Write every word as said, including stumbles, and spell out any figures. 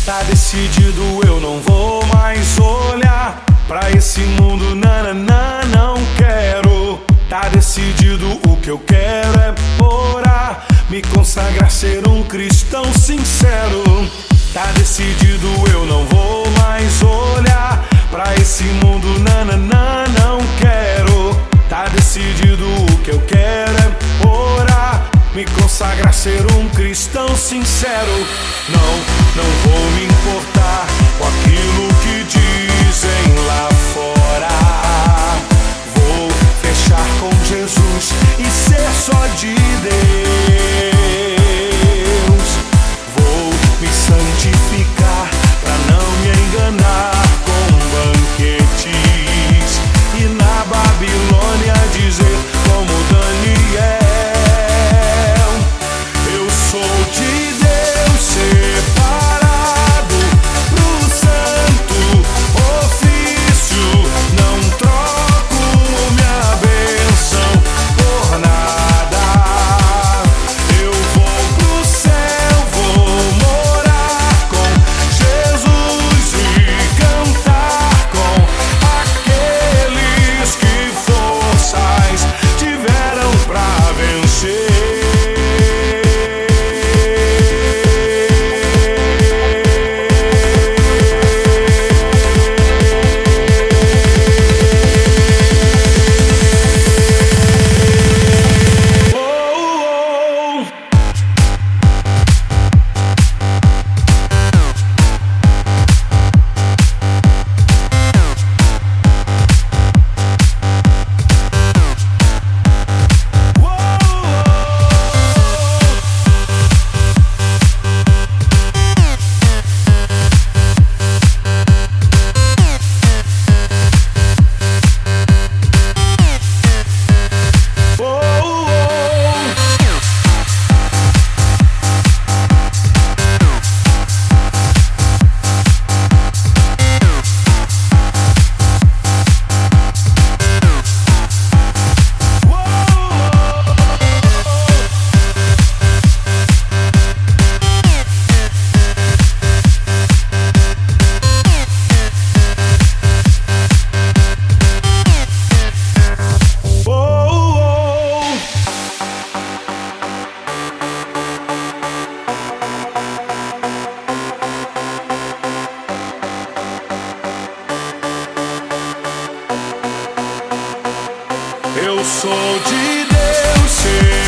Tá decidido, eu não vou mais olhar pra esse mundo, nananã, não quero. Tá decidido, o que eu quero é orar, me consagrar, ser um cristão sincero. Tá decidido, eu não vou mais olhar pra esse mundo, nananã, não quero. Tá decidido, o que eu quero é orar, me consagrar, ser um cristão sincero. Não, não vou me importar com aquilo que dizem lá fora. Vou fechar com Jesus e ser só de Deus. Vou me santificar pra não me enganar com banquetes e na Babilônia dizer como Daniel: eu sou de Deus, separado pro santo ofício. Não troco minha bênção por nada. Eu vou pro céu, vou morar com Jesus e cantar com aqueles que forças tiveram pra vencer. Eu sou de Deus,